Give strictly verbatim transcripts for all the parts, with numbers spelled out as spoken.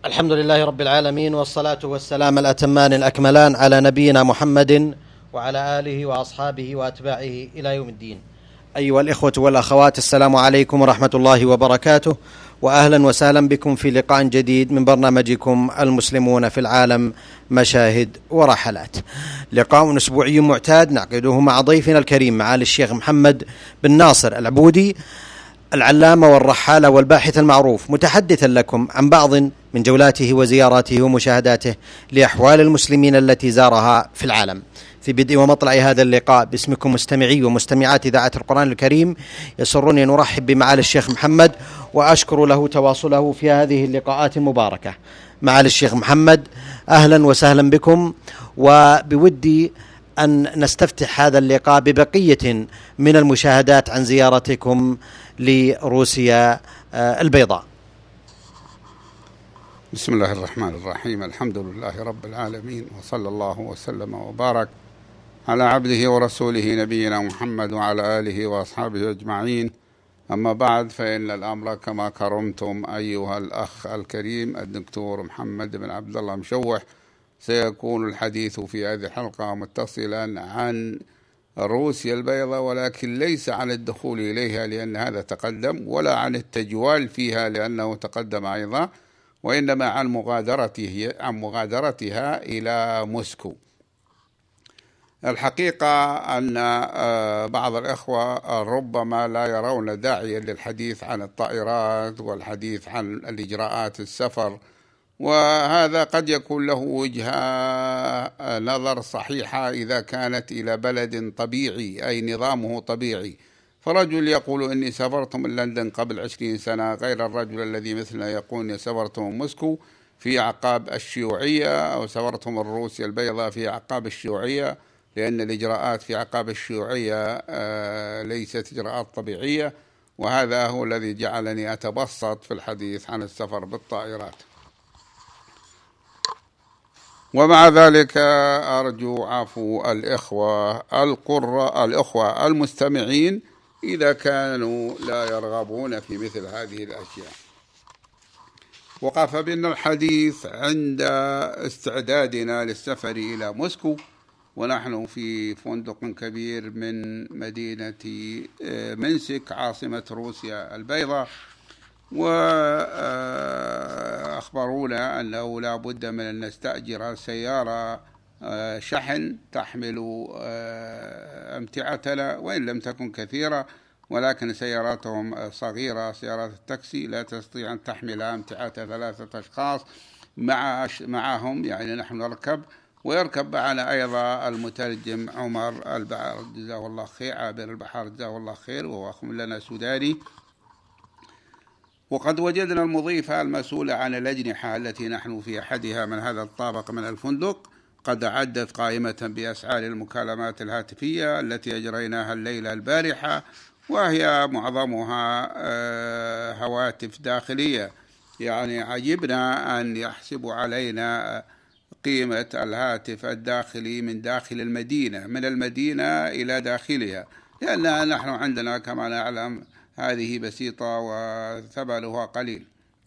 الحمد لله رب العالمين، والصلاة والسلام الأتمان الأكملان على نبينا محمد وعلى آله وأصحابه وأتباعه إلى يوم الدين. أيها الإخوة والأخوات، السلام عليكم ورحمة الله وبركاته، وأهلا وسهلا بكم في لقاء جديد من برنامجكم المسلمون في العالم مشاهد ورحلات. لقاء أسبوعي معتاد نعقده مع ضيفنا الكريم معالي الشيخ محمد بن ناصر العبودي، العلامة والرحالة والباحث المعروف، متحدثا لكم عن بعض من جولاته وزياراته ومشاهداته لأحوال المسلمين التي زارها في العالم. في بدء ومطلع هذا اللقاء باسمكم مستمعي ومستمعات إذاعة القرآن الكريم، يسرني أن أرحب بمعالي الشيخ محمد وأشكر له تواصله في هذه اللقاءات المباركة. معالي الشيخ محمد، أهلا وسهلا بكم، وبودي أن نستفتح هذا اللقاء ببقية من المشاهدات عن زيارتكم لروسيا البيضاء. بسم الله الرحمن الرحيم، الحمد لله رب العالمين، وصلى الله وسلم وبارك على عبده ورسوله نبينا محمد وعلى آله وأصحابه أجمعين. أما بعد، فإن الأمر كما كرمتم أيها الأخ الكريم الدكتور محمد بن عبد الله مشوح. سيكون الحديث في هذه الحلقة متصلا عن روسيا البيضاء، ولكن ليس عن الدخول إليها لأن هذا تقدم، ولا عن التجوال فيها لأنه تقدم أيضا، وإنما عن مغادرته عن مغادرتها إلى موسكو. الحقيقة أن بعض الإخوة ربما لا يرون داعيا للحديث عن الطائرات والحديث عن الإجراءات السفر، وهذا قد يكون له وجهة نظر صحيحة إذا كانت إلى بلد طبيعي أي نظامه طبيعي. فرجل يقول إني سافرت من لندن قبل عشرين سنة، غير الرجل الذي مثلنا يقول إني سافرت من موسكو في أعقاب الشيوعية، أو سافرت من روسيا البيضاء في أعقاب الشيوعية، لأن الإجراءات في أعقاب الشيوعية ليست إجراءات طبيعية. وهذا هو الذي جعلني أتبسط في الحديث عن السفر بالطائرات. ومع ذلك أرجو عفو الإخوة القراء الإخوة المستمعين إذا كانوا لا يرغبون في مثل هذه الأشياء. وقف بنا الحديث عند استعدادنا للسفر إلى موسكو، ونحن في فندق كبير من مدينة منسك عاصمة روسيا البيضاء، وأخبرونا أنه لا بد من أن نستأجر سيارة شحن تحمل أمتعتنا، وإن لم تكن كثيرة، ولكن سياراتهم صغيرة، سيارات التاكسي لا تستطيع أن تحمل أمتعة ثلاثة أشخاص مع معهم، يعني نحن نركب، ويركب معنا أيضا المترجم عمر البحر جزاه الله خير، عابر البحر جزاه الله خير، وهو أخ لنا سوداني. وقد وجدنا المضيفة المسؤولة عن الأجنحة التي نحن في أحدها من هذا الطابق من الفندق قد أعدت قائمة بأسعار المكالمات الهاتفية التي أجريناها الليلة البارحة، وهي معظمها هواتف داخلية. يعني عجبنا أن يحسبوا علينا قيمة الهاتف الداخلي من داخل المدينة، من المدينة إلى داخلها، لأن نحن عندنا كما نعلم هذه بسيطة وثمنها قليل.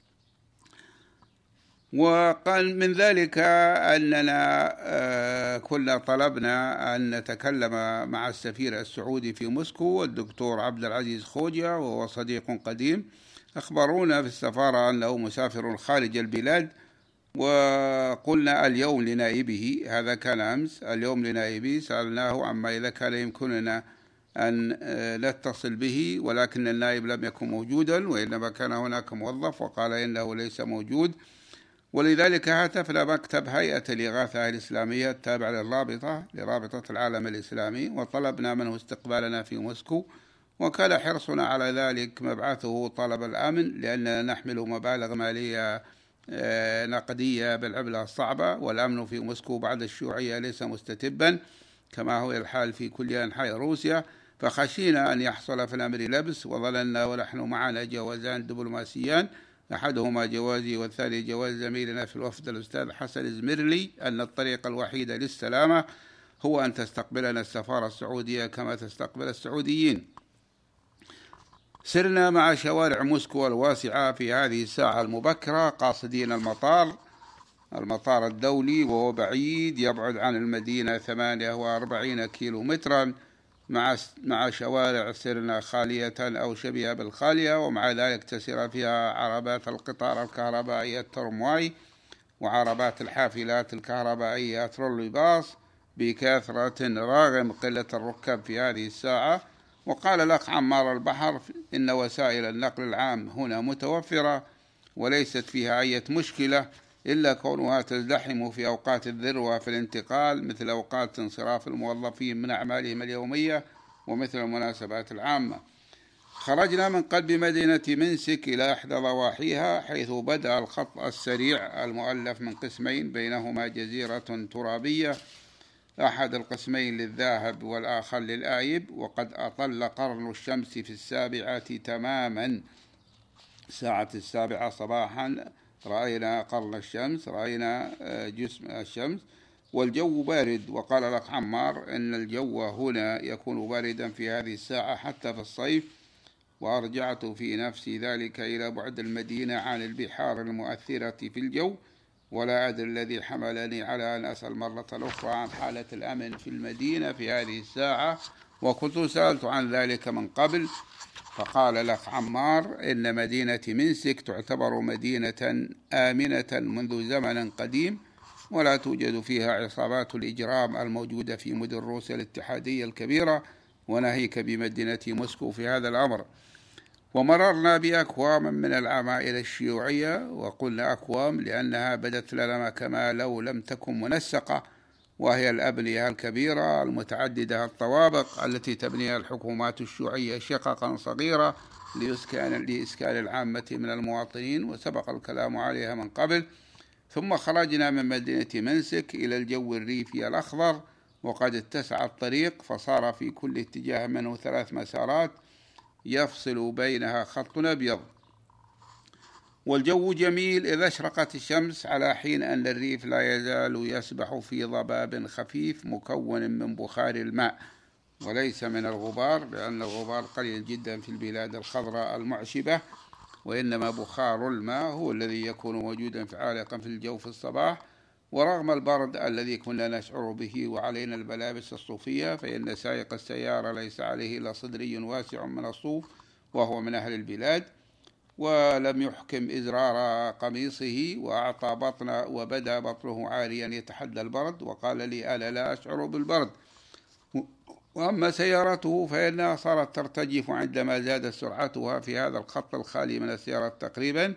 وقال من ذلك أننا كنا طلبنا أن نتكلم مع السفير السعودي في موسكو الدكتور عبد العزيز خوجة، وهو صديق قديم. أخبرونا في السفارة أنه مسافر خارج البلاد، وقلنا اليوم لنائبه، هذا كان أمس، اليوم لنائبه سألناه عما إذا كان يمكننا أن نتصل به، ولكن النائب لم يكن موجودا، وإنما كان هناك موظف وقال إنه ليس موجود. ولذلك هاتفنا مكتب هيئة الإغاثة الإسلامية التابع للرابطة لرابطة العالم الإسلامي، وطلبنا منه استقبالنا في موسكو، وكان حرصنا على ذلك مبعثه طلب الأمن، لأننا نحمل مبالغ مالية نقدية بالعملة الصعبة، والأمن في موسكو بعد الشيوعية ليس مستتبا كما هو الحال في كل أنحاء روسيا، فخشينا أن يحصل في الأمر لبس، وظللنا ونحن معنا جوازان دبلوماسيان، أحدهما جوازي والثاني جواز زميلنا في الوفد الأستاذ حسن زميرلي، أن الطريق الوحيدة للسلامة هو أن تستقبلنا السفارة السعودية كما تستقبل السعوديين. سرنا مع شوارع موسكو الواسعة في هذه الساعة المبكرة قاصدين المطار المطار الدولي، وهو بعيد يبعد عن المدينة ثمانية وأربعين كيلو مترا، مع مع شوارع سرنا خالية أو شبيهة بالخالية، ومع ذلك تسير فيها عربات القطار الكهربائي الترمواي وعربات الحافلات الكهربائية ترولي باص بكثرة رغم قلة الركاب في هذه الساعة. وقال الأخ عمار البحر إن وسائل النقل العام هنا متوفرة وليست فيها أي مشكلة، إلا كونها تزدحم في أوقات الذروة في الانتقال، مثل أوقات انصراف الموظفين من أعمالهم اليومية ومثل المناسبات العامة. خرجنا من قلب مدينة منسك إلى إحدى ضواحيها، حيث بدأ الخط السريع المؤلف من قسمين بينهما جزيرة ترابية، أحد القسمين للذاهب والآخر للآيب. وقد أطل قرن الشمس في السابعة تماما، ساعة السابعة صباحا رأينا قرن الشمس، رأينا جسم الشمس، والجو بارد. وقال لك عمار إن الجو هنا يكون باردا في هذه الساعة حتى في الصيف. وأرجعت في نفسي ذلك إلى بعد المدينة عن البحار المؤثرة في الجو، ولا أدري الذي حملني على أن أسأل مرة أخرى عن حالة الأمن في المدينة في هذه الساعة، وكنت سألت عن ذلك من قبل. فقال لك عمار إن مدينة منسك تعتبر مدينة آمنة منذ زمن قديم، ولا توجد فيها عصابات الإجرام الموجودة في مدن روسيا الاتحادية الكبيرة، وناهيك بمدينة موسكو في هذا الأمر. ومررنا بأكوام من العمائل الشيوعية، وقلنا أكوام لأنها بدت لنا كما لو لم تكن منسقة، وهي الأبنية الكبيرة المتعددة الطوابق التي تبنيها الحكومات الشيوعية شققا صغيرة لإسكان, لإسكان العامة من المواطنين، وسبق الكلام عليها من قبل. ثم خرجنا من مدينة منسك إلى الجو الريفي الأخضر، وقد اتسع الطريق فصار في كل اتجاه منه ثلاث مسارات يفصل بينها خط أبيض، والجو جميل إذا اشرقت الشمس، على حين أن الريف لا يزال يسبح في ضباب خفيف مكون من بخار الماء وليس من الغبار، لأن الغبار قليل جدا في البلاد الخضراء المعشبة، وإنما بخار الماء هو الذي يكون موجودا عالقا في الجو في الصباح. ورغم البرد الذي كنا نشعر به وعلينا الملابس الصوفية، فإن سائق السيارة ليس عليه إلا صدري واسع من الصوف، وهو من أهل البلاد، ولم يحكم إزرار قميصه، وأعطى بطن وبدأ بطنه عاريا يتحدى البرد، وقال لي أنا لا أشعر بالبرد. وأما سيارته فإنها صارت ترتجف عندما زادت سرعتها في هذا الخط الخالي من السيارات تقريبا.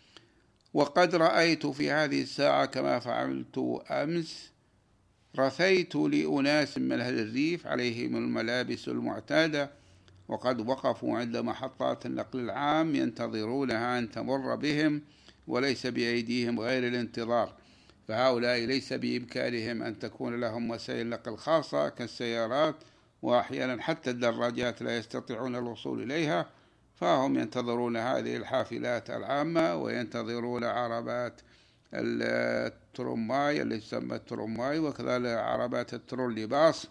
وقد رأيت في هذه الساعة كما فعلت أمس، رثيت لأناس من أهل الريف عليهم الملابس المعتادة، وقد وقفوا عند محطات النقل العام ينتظرونها أن تمر بهم، وليس بأيديهم غير الانتظار. فهؤلاء ليس بإمكانهم أن تكون لهم وسائل نقل خاصة كالسيارات، وأحيانا حتى الدراجات لا يستطيعون الوصول إليها، فهم ينتظرون هذه الحافلات العامة، وينتظرون عربات الترماي اللي تسمى الترماي، وكذلك عربات الترولي باص.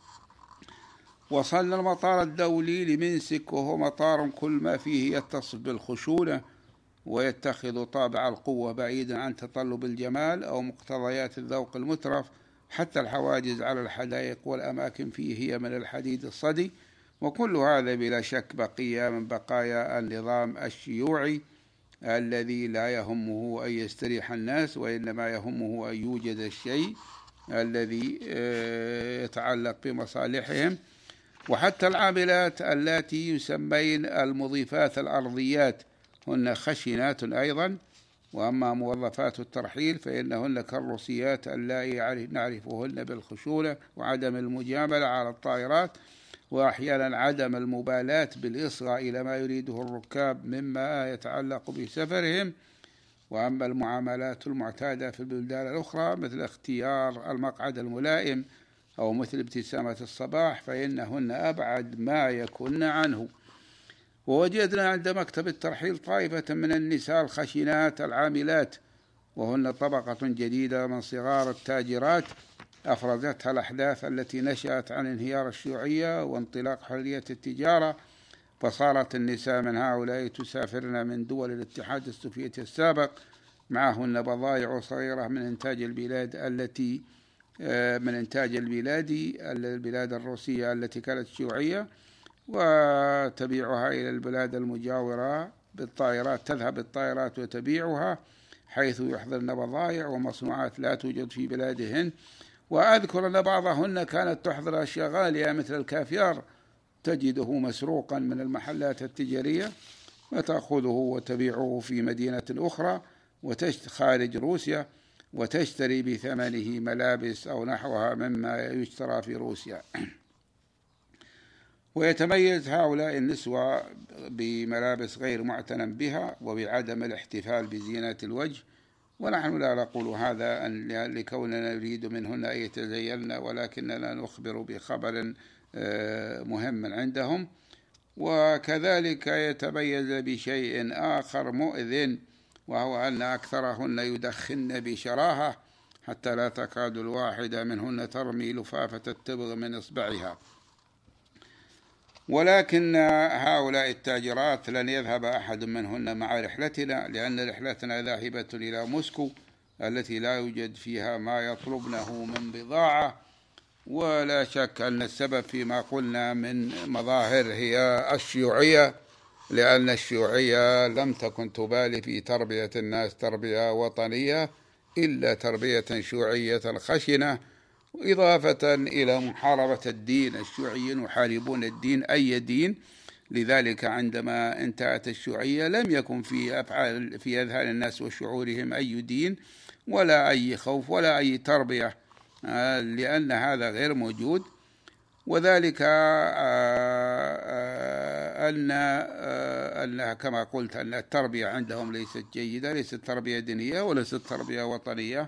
وصلنا المطار الدولي لمنسك، وهو مطار كل ما فيه يتصف بالخشونة ويتخذ طابع القوة بعيدا عن تطلب الجمال أو مقتضيات الذوق المترف. حتى الحواجز على الحدائق والأماكن فيه هي من الحديد الصدي، وكل هذا بلا شك بقية من بقايا النظام الشيوعي الذي لا يهمه أن يستريح الناس، وإنما يهمه أن يوجد الشيء الذي يتعلق بمصالحهم. وحتى العاملات التي يسمين المضيفات الأرضيات هن خشنات أيضا. وأما موظفات الترحيل فإنهن كالروسيات اللائي نعرفهن بالخشونة وعدم المجاملة على الطائرات، وأحيانا عدم المبالاة بالإصغاء إلى ما يريده الركاب مما يتعلق بسفرهم. وأما المعاملات المعتادة في البلدان الأخرى مثل اختيار المقعد الملائم أو مثل ابتسامة الصباح فإنهن أبعد ما يكون عنه. ووجدنا عند مكتب الترحيل طائفة من النساء الخشنات العاملات، وهن طبقة جديدة من صغار التاجرات أفرزتها الأحداث التي نشأت عن انهيار الشيوعية وانطلاق حرية التجارة، فصارت النساء من هؤلاء تسافرن من دول الاتحاد السوفيتي السابق معهن بضائع صغيرة من إنتاج البلاد التي من إنتاج البلاد البلاد الروسية التي كانت شيوعية، وتبيعها إلى البلاد المجاورة بالطائرات، تذهب الطائرات وتبيعها حيث يحضرن بضائع ومصنوعات لا توجد في بلادهن. وأذكر أن بعضهن كانت تحضر أشياء غالية مثل الكافيار تجده مسروقا من المحلات التجارية وتأخذه وتبيعه في مدينة أخرى خارج روسيا وتشتري بثمنه ملابس أو نحوها مما يشترى في روسيا. ويتميز هؤلاء النسوة بملابس غير معتنى بها وبعدم الاحتفال بزينة الوجه، ونحن لا نقول هذا لكوننا نريد منهن أن يتزينن، ولكننا نخبر بخبر مهم عندهم. وكذلك يتميز بشيء آخر مؤذن، وهو أن أكثرهن يدخن بشراهة حتى لا تكاد الواحدة منهن ترمي لفافة التبغ من إصبعها. ولكن هؤلاء التاجرات لن يذهب أحد منهن مع رحلتنا، لأن رحلتنا ذاهبة إلى موسكو التي لا يوجد فيها ما يطلبنه من بضاعة. ولا شك أن السبب فيما قلنا من مظاهر هي الشيوعية، لأن الشيوعية لم تكن تبالي في تربية الناس تربية وطنية إلا تربية شيوعية خشنة، إضافة إلى محاربة الدين. الشيوعيين يحاربون الدين، أي دين. لذلك عندما انتهت الشيوعية لم يكن في أفعال في أذهان الناس وشعورهم أي دين ولا أي خوف ولا أي تربية، لأن هذا غير موجود. وذلك أن أن كما قلت أن التربية عندهم ليست جيدة، ليست تربية دينية وليست تربية وطنية.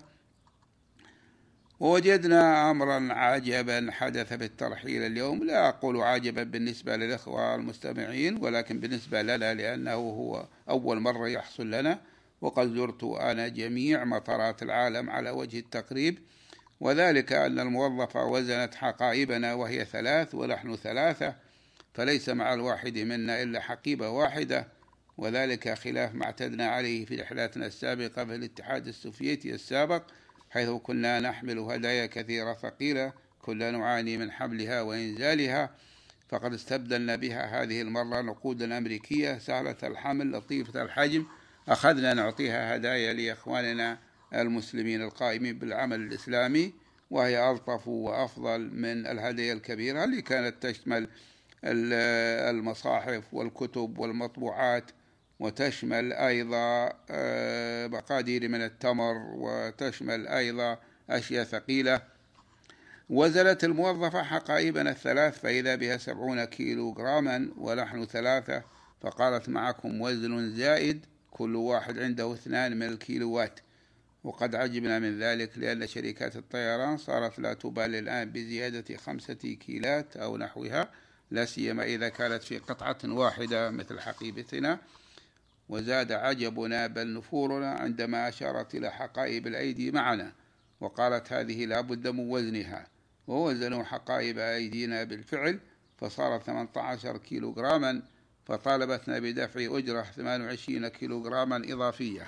ووجدنا أمرا عجبا حدث بالترحيل اليوم، لا أقول عجبا بالنسبة للإخوة المستمعين ولكن بالنسبة لنا، لأنه هو أول مرة يحصل لنا، وقد زرت أنا جميع مطارات العالم على وجه التقريب. وذلك أن الموظفة وزنت حقائبنا وهي ثلاث ونحن ثلاثة، فليس مع الواحد منا إلا حقيبة واحدة، وذلك خلاف ما اعتدنا عليه في رحلاتنا السابقة في الاتحاد السوفيتي السابق، حيث كنا نحمل هدايا كثيرة ثقيلة كنا نعاني من حملها وإنزالها. فقد استبدلنا بها هذه المرة نقودا أمريكية سهلة الحمل لطيفة الحجم، أخذنا نعطيها هدايا لإخواننا المسلمين القائمين بالعمل الإسلامي، وهي ألطف وأفضل من الهدايا الكبيرة اللي كانت تشمل المصاحف والكتب والمطبوعات، وتشمل أيضا مقادير من التمر، وتشمل أيضا أشياء ثقيلة. وزنت الموظفة حقائبنا الثلاث فإذا بها سبعون كيلو جراما ونحن ثلاثة، فقالت معكم وزن زائد، كل واحد عنده اثنان من الكيلوات. وقد عجبنا من ذلك، لأن شركات الطيران صارت لا تبالي الآن بزيادة خمسة كيلات أو نحوها، لا سيما إذا كانت في قطعة واحدة مثل حقيبتنا. وزاد عجبنا بل نفورنا عندما أشارت إلى حقائب الأيدي معنا وقالت هذه لا بد من وزنها، ووزنوا حقائب أيدينا بالفعل فصارت ثمانية عشر كيلو جراما، فطالبتنا بدفع أجرة ثمانية وعشرين كيلو جراما إضافية.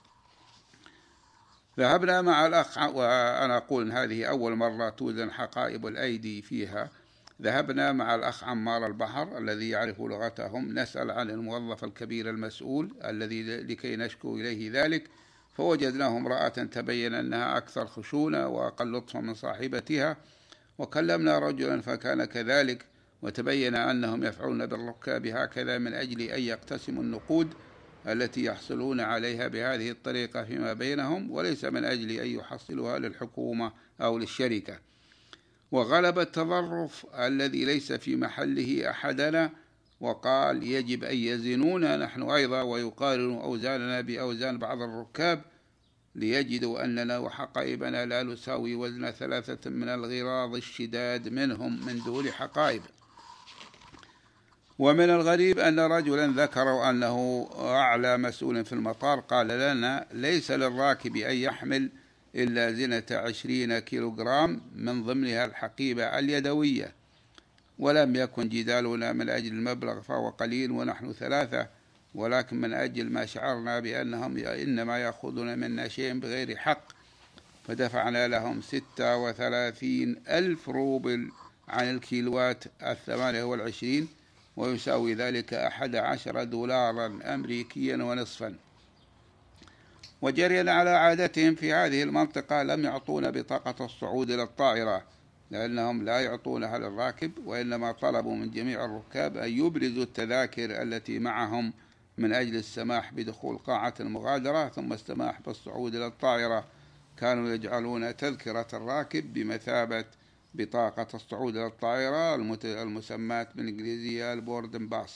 ذهبنا مع الأخ، وأنا أقول إن هذه أول مرة توزن حقائب الأيدي فيها، ذهبنا مع الأخ عمار البحر الذي يعرف لغتهم نسأل عن الموظف الكبير المسؤول الذي لكي نشكو إليه ذلك، فوجدناه امرأة تبين أنها أكثر خشونة وأقل لطفا من صاحبتها، وكلمنا رجلا فكان كذلك، وتبين أنهم يفعلون بالركاب هكذا من أجل أن يقتسموا النقود التي يحصلون عليها بهذه الطريقة فيما بينهم، وليس من أجل أن يحصلوها للحكومة أو للشركة. وغلب التظرف الذي ليس في محله أحدنا، وقال يجب أن يزنونا نحن أيضا ويقارنوا أوزاننا بأوزان بعض الركاب ليجدوا أننا وحقائبنا لا نساوي وزن ثلاثة من الغراض الشداد منهم من دون حقائب. ومن الغريب أن رجلا ذكروا أنه أعلى مسؤول في المطار قال لنا ليس للراكب أن يحمل إلا زنة عشرين كيلو جرام من ضمنها الحقيبة اليدوية، ولم يكن جدالنا من أجل المبلغ فهو قليل ونحن ثلاثة، ولكن من أجل ما شعرنا بأنهم إنما يأخذون منا شيء بغير حق، فدفعنا لهم ستة وثلاثين ألف روبل عن الكيلوات الثمانية والعشرين، ويساوي ذلك أحد عشر دولارا أمريكيا ونصفا. وجريا على عادتهم في هذه المنطقة لم يعطونا بطاقة الصعود إلى الطائرة، لأنهم لا يعطونها للراكب، وإنما طلبوا من جميع الركاب أن يبرزوا التذاكر التي معهم من أجل السماح بدخول قاعة المغادرة ثم السماح بالصعود إلى الطائرة. كانوا يجعلون تذكرة الراكب بمثابة بطاقة الصعود إلى الطائرة المسماة بالإنجليزية البوردن باس.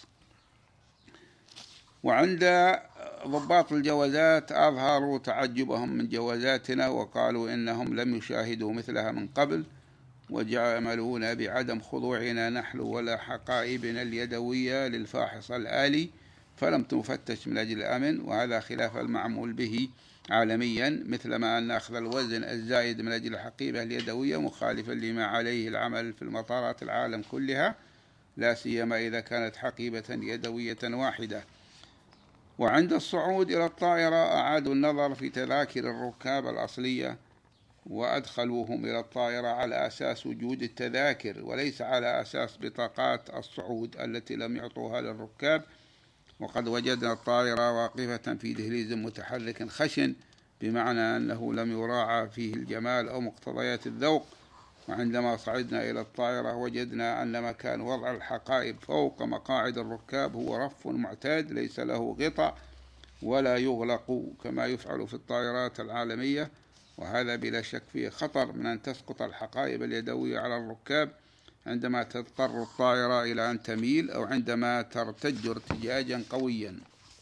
وعند ضباط الجوازات أظهروا تعجبهم من جوازاتنا، وقالوا إنهم لم يشاهدوا مثلها من قبل، وجعلونا بعدم خضوعنا نحن ولا حقائبنا اليدوية للفاحص الآلي، فلم تفتش من أجل الأمن، وهذا خلاف المعمول به عالميا، مثلما أن أخذ الوزن الزائد من أجل الحقيبة اليدوية مخالفا لما عليه العمل في المطارات العالم كلها، لا سيما إذا كانت حقيبة يدوية واحدة. وعند الصعود إلى الطائرة أعادوا النظر في تذاكر الركاب الأصلية وأدخلوهم إلى الطائرة على أساس وجود التذاكر وليس على أساس بطاقات الصعود التي لم يعطوها للركاب. وقد وجدنا الطائرة واقفة في دهليز متحرك خشن، بمعنى أنه لم يراعى فيه الجمال أو مقتضيات الذوق. وعندما صعدنا إلى الطائرة وجدنا أن مكان وضع الحقائب فوق مقاعد الركاب هو رف معتاد ليس له غطاء ولا يغلق كما يفعل في الطائرات العالمية، وهذا بلا شك فيه خطر من أن تسقط الحقائب اليدوية على الركاب عندما تضطر الطائرة إلى أن تميل أو عندما ترتج ارتجاجا قويا.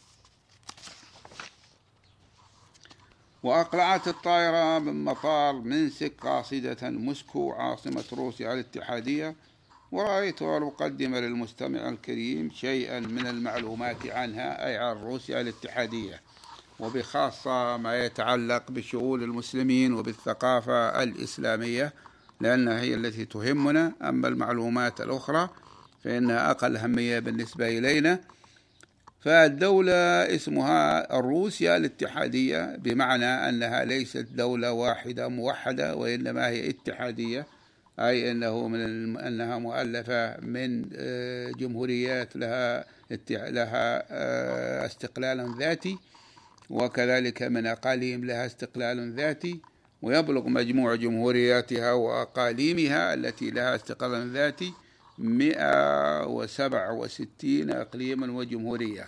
وأقلعت الطائرة من مطار منسك قاصدة موسكو عاصمة روسيا الاتحادية، ورأيت أن أقدم للمستمع الكريم شيئا من المعلومات عنها، أي عن روسيا الاتحادية، وبخاصة ما يتعلق بشؤون المسلمين وبالثقافة الإسلامية، لأنها هي التي تهمنا. أما المعلومات الأخرى فإنها أقل أهمية بالنسبة إلينا. فالدولة اسمها روسيا الاتحادية، بمعنى أنها ليست دولة واحدة موحدة، وإنما هي اتحادية، أي أنه من أنها مؤلفة من جمهوريات لها لها استقلال ذاتي، وكذلك من أقاليم لها استقلال ذاتي، ويبلغ مجموع جمهورياتها وأقاليمها التي لها استقلال ذاتي مئة وسبعة وستين إقليما وجمهورية.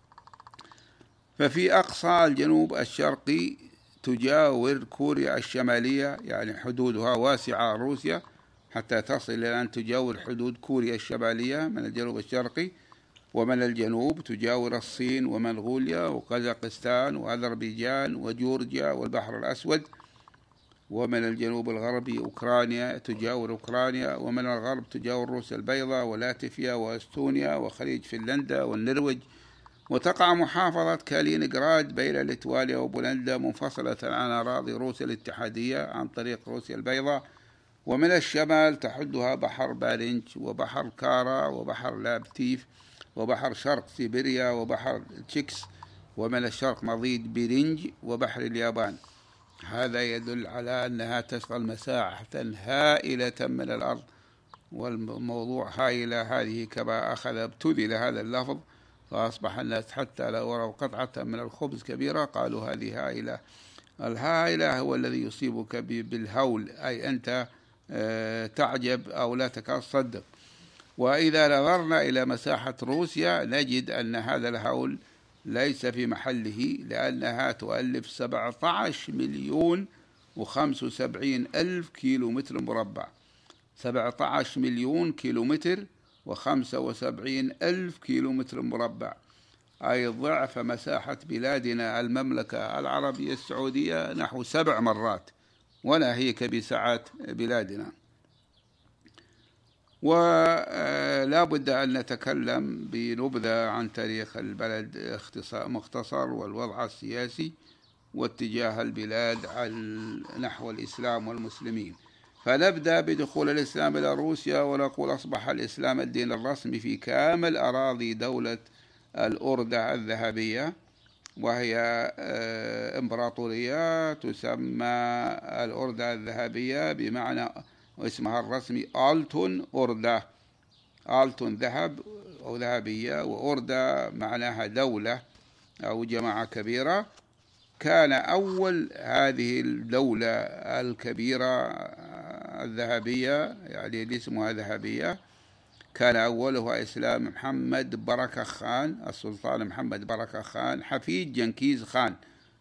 ففي أقصى الجنوب الشرقي تجاور كوريا الشمالية، يعني حدودها واسعة روسيا حتى تصل إلى أن تجاور حدود كوريا الشمالية من الجنوب الشرقي، ومن الجنوب تجاور الصين ومنغوليا وقزاقستان وأذربيجان وجورجيا والبحر الأسود، ومن الجنوب الغربي أوكرانيا تجاور أوكرانيا، ومن الغرب تجاور روسيا البيضاء ولاتفيا وأستونيا وخليج فنلندا والنرويج. وتقع محافظة كالينغراد بين ليتوانيا وبولندا منفصلة عن أراضي روسيا الاتحادية عن طريق روسيا البيضاء. ومن الشمال تحدها بحر بارنج وبحر كارا وبحر لابتيف وبحر شرق سيبيريا وبحر تشيكس، ومن الشرق مضيق بيرينج وبحر اليابان. هذا يدل على أنها تشغل مساحة هائلة من الأرض، والموضوع هائلة هذه كما أخذ ابتذل هذا اللفظ، فأصبح الناس حتى لو رأوا قطعة من الخبز كبيرة قالوا هذه هائلة. الهائلة هو الذي يصيبك بالهول، أي أنت تعجب أو لا تكاد تصدق. وإذا نظرنا إلى مساحة روسيا نجد أن هذا الهول ليس في محله، لأنها تؤلف سبعة عشر مليون وخمسة وسبعين ألف كيلو متر مربع، سبعة عشر مليون كيلو متر وخمسة وسبعين ألف كيلو متر مربع، أي ضعف مساحة بلادنا المملكة العربية السعودية نحو سبع مرات، ولا هي كبسعة بلادنا. ولا بد أن نتكلم بنبذة عن تاريخ البلد مختصر والوضع السياسي واتجاه البلاد نحو الإسلام والمسلمين. فنبدأ بدخول الإسلام إلى روسيا ونقول أصبح الإسلام الدين الرسمي في كامل أراضي دولة الأوردة الذهبية، وهي إمبراطورية تسمى الأوردة الذهبية بمعنى اسمها الرسمي آلتون أوردة. آلتون ذهب أو ذهبية، وأوردة معناها دولة أو جماعة كبيرة. كان أول هذه الدولة الكبيرة الذهبية، يعني اللي اسمها ذهبية، كان أولها إسلام محمد بركة خان، السلطان محمد بركة خان حفيد جنكيز خان،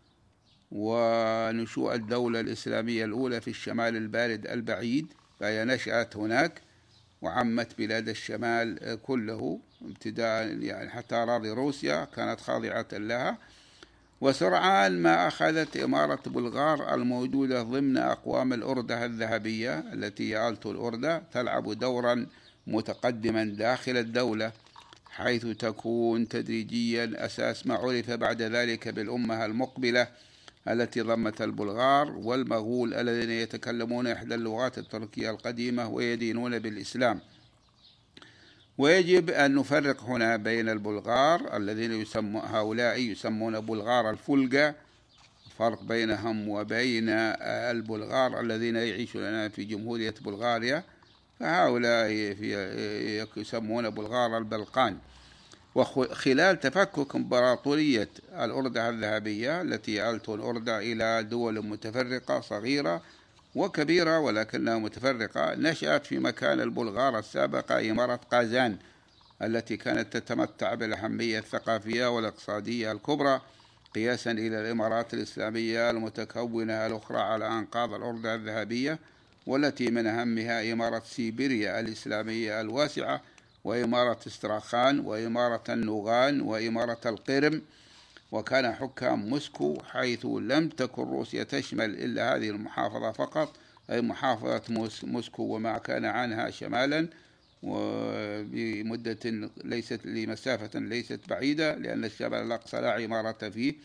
ونشوء الدولة الإسلامية الأولى في الشمال البارد البعيد، فهي نشأت هناك وعمت بلاد الشمال كله ابتداء يعني حتى أراضي روسيا كانت خاضعة لها. وسرعان ما أخذت إمارة بلغار الموجودة ضمن أقوام الأوردة الذهبية التي هي آلتو الأوردة تلعب دورا متقدما داخل الدولة، حيث تكون تدريجيا أساس ما عرف بعد ذلك بالأمة المقبلة التي ضمت البلغار والمغول الذين يتكلمون إحدى اللغات التركية القديمة ويدينون بالإسلام. ويجب أن نفرق هنا بين البلغار الذين يسمون هؤلاء يسمون بلغار الفلقة، فرق بينهم وبين البلغار الذين يعيشون في جمهورية بلغاريا، فهؤلاء يسمون بلغار البلقان. وخلال تفكك إمبراطورية الأوردة الذهبية التي آلتو الأوردة إلى دول متفرقة صغيرة وكبيرة ولكنها متفرقة، نشأت في مكان البلغار السابقة إمارة قازان التي كانت تتمتع بالأهمية الثقافية والاقتصادية الكبرى قياسا إلى الإمارات الإسلامية المتكونة الأخرى على أنقاض الأوردة الذهبية، والتي من أهمها إمارة سيبيريا الإسلامية الواسعة، وإمارة استراخان، وإمارة النوغان، وإمارة القرم. وكان حكام موسكو، حيث لم تكن روسيا تشمل إلا هذه المحافظة فقط، أي محافظة موسكو وما كان عنها شمالا، وبمدة ليست لمسافة ليست بعيدة، لأن الشمال الأقصى لا عمارة فيه.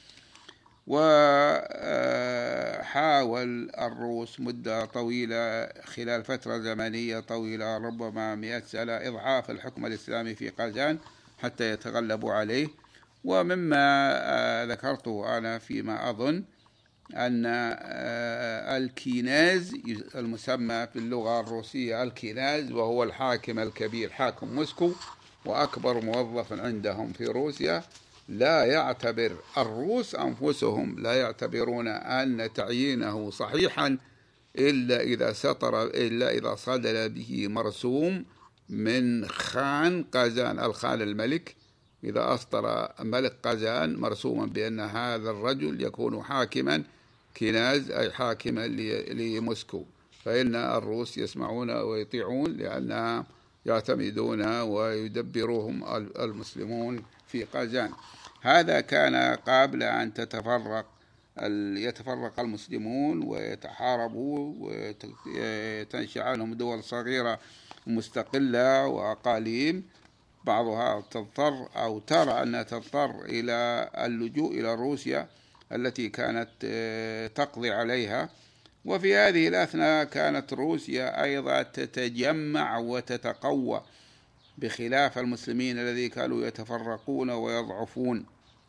وحاول الروس مدة طويلة خلال فترة زمنية طويلة ربما مئة سنة إضعاف الحكم الإسلامي في قازان حتى يتغلبوا عليه. ومما ذكرته أنا فيما أظن أن الكيناز المسمى في اللغة الروسية الكيناز، وهو الحاكم الكبير حاكم موسكو وأكبر موظف عندهم في روسيا، لا يعتبر الروس أنفسهم لا يعتبرون أن تعيينه صحيحا إلا إذا سطر إلا إذا صدر به مرسوم من خان قازان الخان الملك. إذا أصدر ملك قازان مرسوما بأن هذا الرجل يكون حاكما كيناز أي حاكما لموسكو، فإن الروس يسمعون ويطيعون لأنهم يعتمدون ويدبرهم المسلمون في قازان. هذا كان قبل أن تتفرق يتفرق المسلمون ويتحاربوا وتنشأ عنهم دول صغيرة مستقلة وأقاليم، بعضها تضطر أو ترى أنها تضطر إلى اللجوء إلى روسيا التي كانت تقضي عليها. وفي هذه الأثناء كانت روسيا أيضا تتجمع وتتقوى، بخلاف المسلمين الذين كانوا يتفرقون ويضعفون.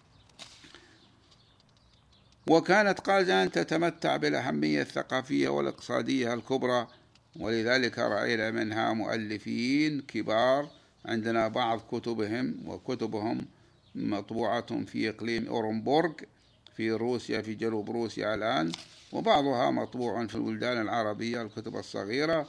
وكانت قازان تتمتع بالأهمية الثقافية والاقتصادية الكبرى، ولذلك رأينا منها مؤلفين كبار. عندنا بعض كتبهم وكتبهم مطبوعة في إقليم أورنبورغ في روسيا في جنوب روسيا الآن، وبعضها مطبوع في البلدان العربية الكتب الصغيرة.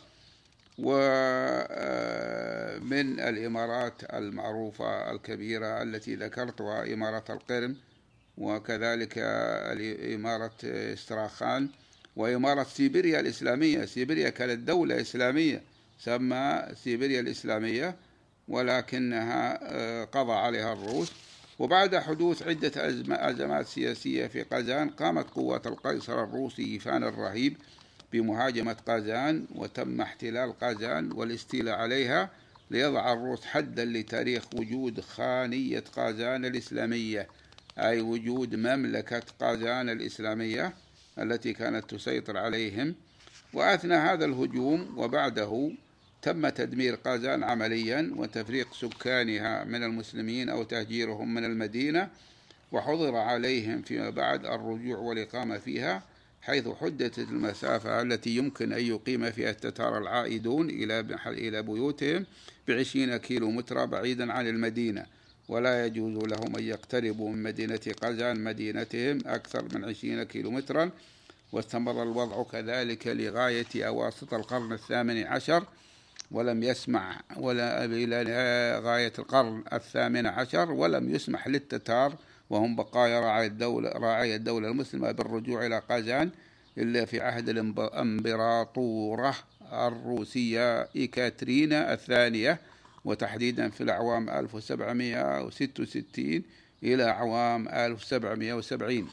ومن الإمارات المعروفة الكبيرة التي ذكرتها إمارة القرم، وكذلك إمارة استراخان، وإمارة سيبيريا الإسلامية. سيبيريا كانت دولة إسلامية سمى سيبيريا الإسلامية، ولكنها قضى عليها الروس. وبعد حدوث عدة أزمات سياسية في قازان، قامت قوات القيصر الروسي إيفان الرهيب بمهاجمة قازان، وتم احتلال قازان والاستيلاء عليها، ليضع الروس حدا لتاريخ وجود خانية قازان الإسلامية، أي وجود مملكة قازان الإسلامية التي كانت تسيطر عليهم. وأثنى هذا الهجوم وبعده تم تدمير قازان عمليا وتفريق سكانها من المسلمين أو تهجيرهم من المدينة، وحظر عليهم فيما بعد الرجوع والإقامة فيها، حيث حددت المسافة التي يمكن أن يقيم فيها التتار العائدون إلى إلى بيوتهم بعشرين كيلو متر بعيدا عن المدينة، ولا يجوز لهم أن يقتربوا من مدينة قازان مدينتهم أكثر من عشرين كيلو مترا. واستمر الوضع كذلك لغاية أواسط القرن الثامن عشر، ولم يسمح ولا إلى غاية القرن الثامن عشر ولم يسمح للتتار وهم بقايا راعي الدولة راعي الدولة المسلمة بالرجوع إلى قازان إلا في عهد الإمبراطورة الروسية إيكاترينا الثانية، وتحديدا في الأعوام ألف وسبعمائة وستة وستين إلى أعوام ألف وسبعمائة وسبعين.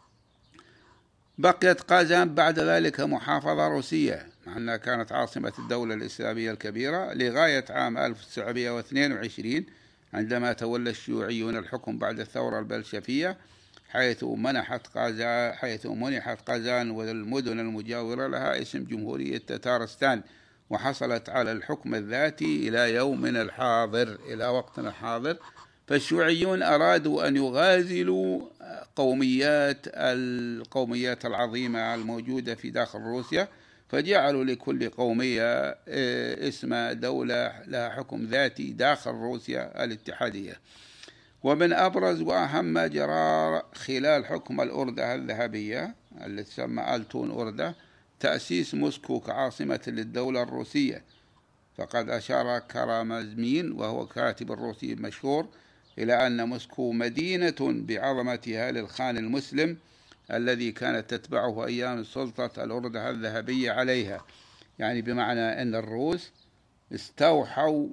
بقيت قازان بعد ذلك محافظة روسية مع أنها كانت عاصمة الدولة الإسلامية الكبيرة لغاية عام ألف وتسعمائة واثنين وعشرين، عندما تولى الشيوعيون الحكم بعد الثورة البلشفية، حيث منحت قازان حيث منحت قازان والمدن المجاورة لها اسم جمهورية تتارستان، وحصلت على الحكم الذاتي إلى يومنا الحاضر إلى وقتنا الحاضر. فالشيوعيون أرادوا أن يغازلوا قوميات القوميات العظيمة الموجودة في داخل روسيا، فجعلوا لكل قومية اسم دولة لها حكم ذاتي داخل روسيا الاتحادية. ومن أبرز وأهم ما جرى خلال حكم الأوردة الذهبية التي تسمى ألتون أوردة تأسيس موسكو كعاصمة للدولة الروسية. فقد أشار كرامزمين وهو كاتب روسي مشهور إلى أن موسكو مدينة بعظمتها للخان المسلم الذي كانت تتبعه أيام سلطة الأوردة الذهبية عليها، يعني بمعنى أن الروس استوحوا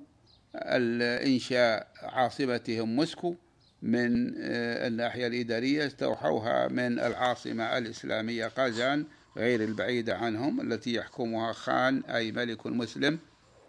الإنشاء عاصمتهم موسكو من الناحية الإدارية، استوحوها من العاصمة الإسلامية قازان غير البعيدة عنهم التي يحكمها خان أي ملك مسلم.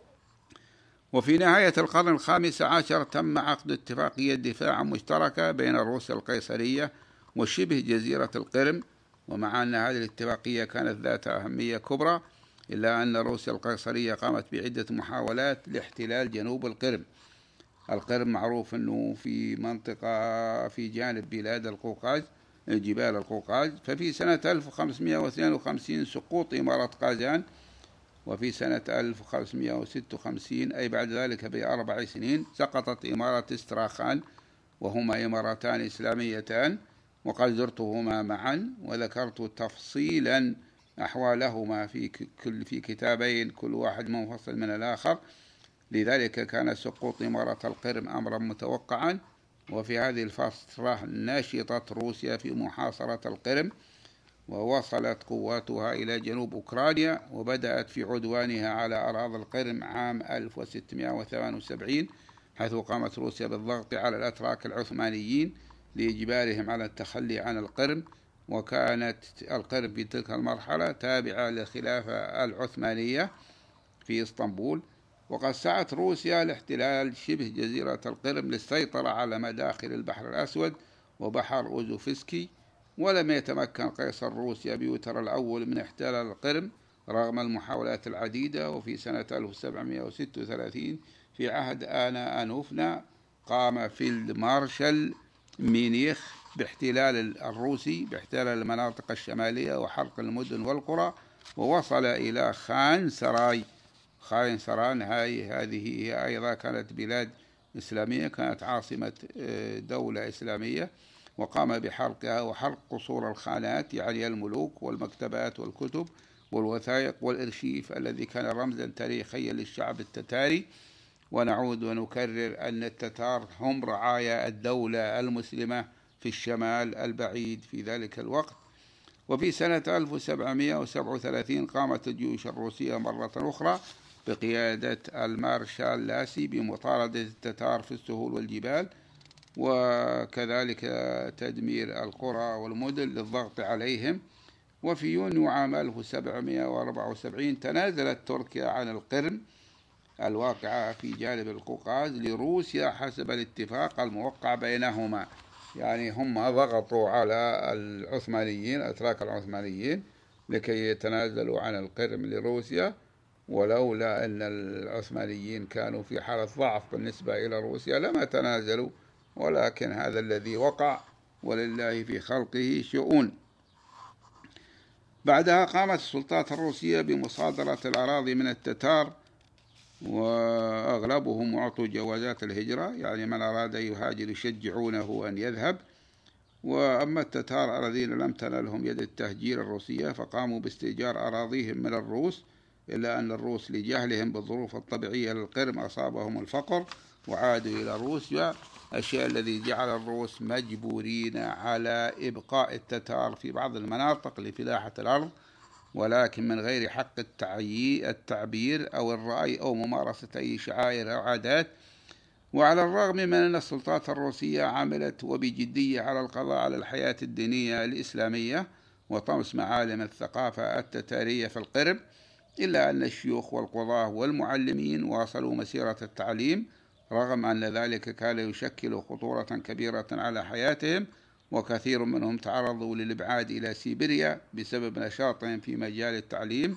وفي نهاية القرن الخامس عشر تم عقد اتفاقية دفاع مشتركة بين روسيا القيصرية وشبه جزيرة القرم. ومع أن هذه الاتفاقية كانت ذات أهمية كبرى، إلا أن روسيا القيصرية قامت بعدة محاولات لاحتلال جنوب القرم. القرم معروف أنه في منطقة في جانب بلاد القوقاز جبال القوقاز. ففي سنة ألف وخمسمائة واثنين وخمسين سقوط إمارة قازان، وفي سنة ألف وخمسمائة وستة وخمسين أي بعد ذلك بأربع سنين سقطت إمارة استراخان، وهما إمارتان إسلاميتان وقد زرتهما معا وذكرت تفصيلا أحوالهما في كل في كتابين كل واحد منفصل من الآخر. لذلك كان سقوط إمارة القرم أمرا متوقعا. وفي هذه الفترة نشطت روسيا في محاصرة القرم، ووصلت قواتها إلى جنوب أوكرانيا، وبدأت في عدوانها على أراضي القرم عام ألف وستمائة وثمانية وسبعين، حيث قامت روسيا بالضغط على الأتراك العثمانيين لإجبارهم على التخلي عن القرم. وكانت القرم في تلك المرحلة تابعة للخلافة العثمانية في إسطنبول. وقد سعت روسيا لاحتلال شبه جزيرة القرم للسيطرة على مداخل البحر الأسود وبحر أوزوفسكي، ولم يتمكن قيصر روسيا بيوتر الأول من احتلال القرم رغم المحاولات العديدة. وفي سنة ألف وسبعمائة وستة وثلاثين في عهد آنا أنوفنا قام فيلد مارشال مينيخ باحتلال الروسي باحتلال المناطق الشمالية وحرق المدن والقرى، ووصل إلى خان سراي. خان سران هاي هذه هي أيضا كانت بلاد إسلامية، كانت عاصمة دولة إسلامية، وقام بحرقها وحرق قصور الخانات يعني الملوك والمكتبات والكتب والوثائق والإرشيف الذي كان رمزا تاريخيا للشعب التتاري. ونعود ونكرر أن التتار هم رعايا الدولة المسلمة في الشمال البعيد في ذلك الوقت. وفي سنة ألف وسبعمائة وسبعة وثلاثين قامت الجيوش الروسية مرة أخرى بقيادة المارشال لاسي بمطاردة التتار في السهول والجبال، وكذلك تدمير القرى والمدن للضغط عليهم. وفي يونيو عام ألف وسبعمائة وأربعة وسبعين تنازلت تركيا عن القرم الواقعة في جانب القوقاز لروسيا حسب الاتفاق الموقع بينهما. يعني هم ضغطوا على العثمانيين الأتراك العثمانيين لكي يتنازلوا عن القرم لروسيا، ولولا أن العثمانيين كانوا في حالة ضعف بالنسبة إلى روسيا لما تنازلوا، ولكن هذا الذي وقع، ولله في خلقه شؤون. بعدها قامت السلطات الروسية بمصادرة الأراضي من التتار، وأغلبهم أعطوا جوازات الهجرة، يعني من أراد أن يهاجر يشجعونه أن يذهب. وأما التتار الذين لم تنلهم يد التهجير الروسية فقاموا باستئجار أراضيهم من الروس، إلا أن الروس لجهلهم بالظروف الطبيعية للقرم أصابهم الفقر وعادوا إلى روسيا، الشيء الذي جعل الروس مجبورين على إبقاء التتار في بعض المناطق لفلاحة الأرض، ولكن من غير حق التعبير أو الرأي أو ممارسة أي شعائر أو عادات. وعلى الرغم من أن السلطات الروسية عملت وبجدية على القضاء على الحياة الدينية الإسلامية وطمس معالم الثقافة التتارية في القرم، إلا أن الشيوخ والقضاة والمعلمين واصلوا مسيرة التعليم، رغم أن ذلك كان يشكل خطورة كبيرة على حياتهم، وكثير منهم تعرضوا للإبعاد إلى سيبيريا بسبب نشاطهم في مجال التعليم.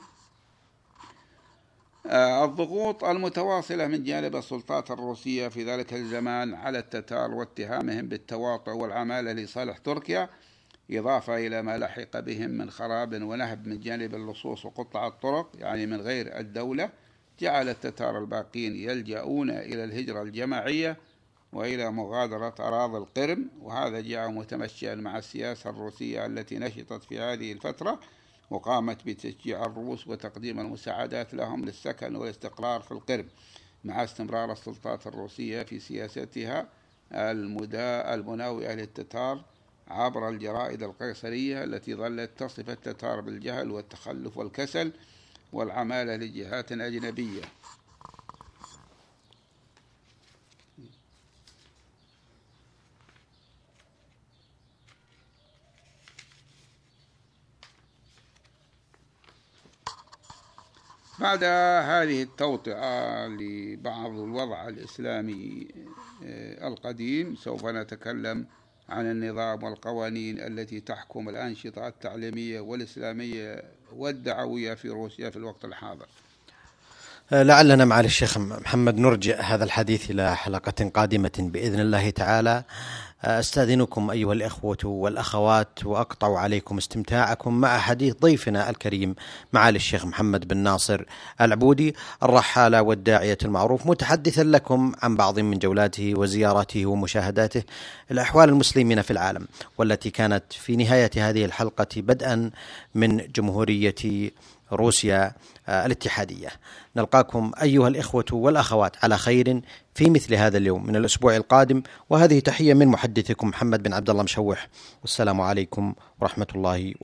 الضغوط المتواصلة من جانب السلطات الروسية في ذلك الزمان على التتار واتهامهم بالتواطؤ والعمالة لصالح تركيا، إضافة إلى ما لحق بهم من خراب ونهب من جانب اللصوص وقطاع الطرق، يعني من غير الدولة، جعل التتار الباقين يلجؤون إلى الهجرة الجماعية وإلى مغادرة أراضي القرم، وهذا جاء متمشيا مع السياسة الروسية التي نشطت في هذه الفترة، وقامت بتشجيع الروس وتقديم المساعدات لهم للسكن والاستقرار في القرم، مع استمرار السلطات الروسية في سياستها المناوئة للتتار عبر الجرائد القيصرية التي ظلت تصف التتار بالجهل والتخلف والكسل والعمالة لجهات أجنبية. بعد هذه التوطئة لبعض الوضع الإسلامي القديم، سوف نتكلم عن النظام والقوانين التي تحكم الأنشطة التعليمية والإسلامية والدعوية في روسيا في الوقت الحاضر. لعلنا مع الشيخ محمد نرجع هذا الحديث إلى حلقة قادمة بإذن الله تعالى. أستأذنكم أيها الإخوة والأخوات وأقطع عليكم استمتاعكم مع حديث ضيفنا الكريم معالي الشيخ محمد بن ناصر العبودي الرحالة والداعية المعروف، متحدثا لكم عن بعض من جولاته وزياراته ومشاهداته الأحوال المسلمين في العالم، والتي كانت في نهاية هذه الحلقة بدءا من جمهورية روسيا الاتحادية. نلقاكم أيها الإخوة والأخوات على خير في مثل هذا اليوم من الأسبوع القادم، وهذه تحية من محدثكم محمد بن عبد الله مشوح، والسلام عليكم ورحمة الله